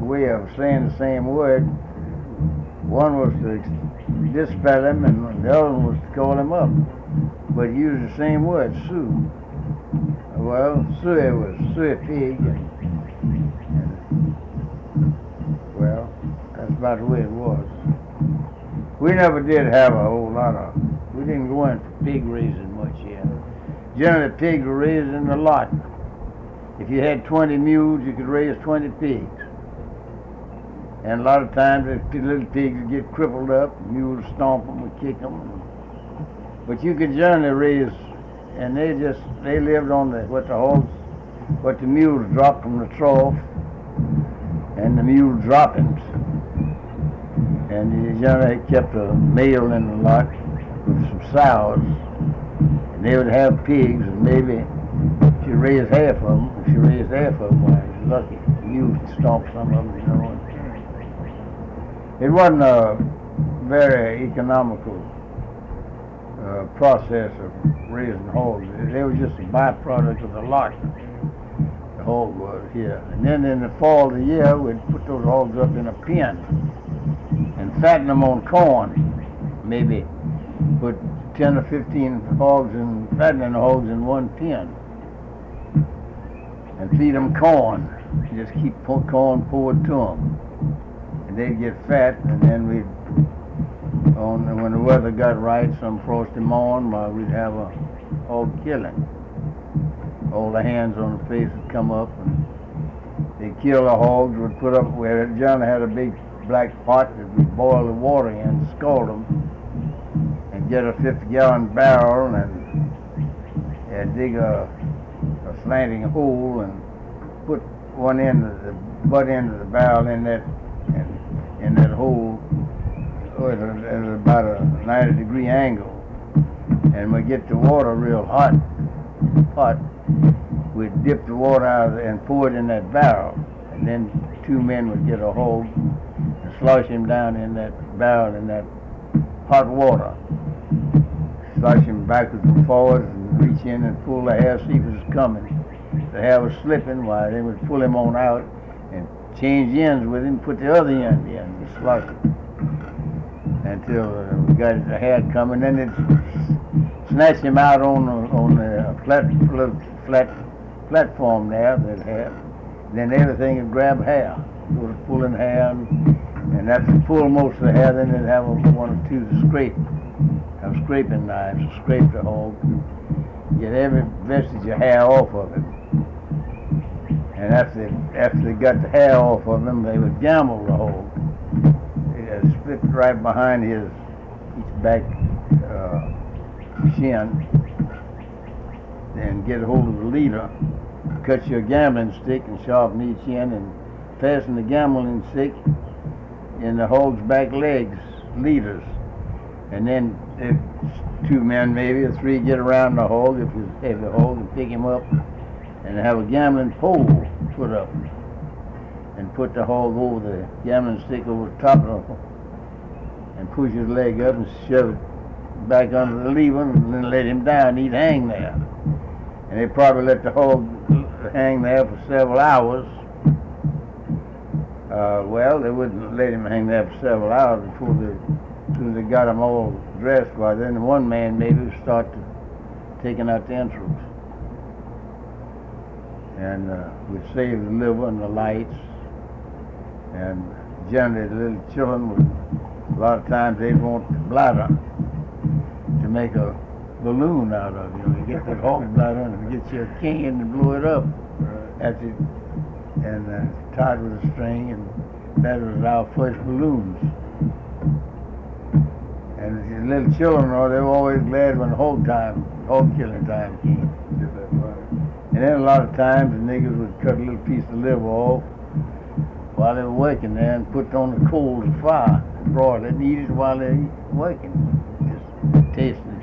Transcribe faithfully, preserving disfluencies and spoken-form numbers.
way of saying the same word. One was to dispel him, and the other one was to call him up. But use the same word, Sioux. Well, Sioux was Sioux pig, and, and well, that's about the way it was. We never did have a whole lot of, we didn't go in for pig raising much yet. Generally, pigs were raised in the lot. If you had twenty mules, you could raise twenty pigs. And a lot of times, the little pigs would get crippled up, mules stomp them or kick them. But you could generally raise, and they just, they lived on the, what the hogs, what the mules dropped from the trough, and the mule droppings. And you generally kept a male in the lot with some sows, and they would have pigs, and maybe if you raised half of them, if you raised half of them, well, you're lucky. The mules could stomp some of them, you know. It wasn't a very economical uh, process of raising hogs. They were just a byproduct of the lot. The hog was here. And then in the fall of the year, we'd put those hogs up in a pen and fatten them on corn. Maybe put ten or fifteen hogs and fattening hogs in one pen and feed them corn. Just keep corn poured to them. They'd get fat, and then we'd, on, when the weather got right, some frosty morning, uh, we'd have a hog killing. All the hands on the place would come up, and they'd kill the hogs, would put up, where John had a big black pot that we'd boil the water in, scald them, and get a fifty gallon barrel, and, and dig a, a slanting hole, and put one end of the butt end of the barrel in that, and in that hole at about a ninety degree angle, and we get the water real hot pot, we'd dip the water out of it and pour it in that barrel, and then two men would get a hog and slosh him down in that barrel in that hot water, slosh him backwards and forwards and reach in and pull the hair, see if it was coming. If the hair was slipping, why then we'd pull him on out and change ends with him, put the other end in and slosh it until uh, we got the hair coming. Then they'd snatch him out on the, on the flat, flat platform there that had. Then everything would grab hair. It was pulling hair, and, and after pull most of the hair, then they'd have one or two to scrape, have scraping knives to scrape the hog, get every vestige of hair off of it. And after they, after they got the hair off of him, they would gamble the hog. They'd split right behind his each back uh, shin, and get a hold of the leader, cut your gambling stick and sharpen each end, and fasten the gambling stick in the hog's back legs, leaders. And then if two men maybe, or three, get around the hog, if it's a heavy hog, and pick him up, and have a gambling pole put up, and put the hog over the gambling stick over the top of him, and push his leg up and shove it back under the lever, and then let him down. He'd hang there, and they probably let the hog hang there for several hours. Uh, well, they wouldn't let him hang there for several hours before they, as soon as they got him all dressed. Why, then one man maybe would start to, taking out the entrails. And uh, we'd save the liver and the lights. And generally the little children would, a lot of times they'd want the bladder to make a balloon out of. You know, you get the hog bladder and get your can and blow it up. At the, and uh, tied with a string, and that was our first balloons. And the little children, oh, they were always glad when hog time, hog killing time came. And then a lot of times the niggers would cut a little piece of liver off while they were working there and put it on the coals of fire and broil it and eat it while they were working, just tasting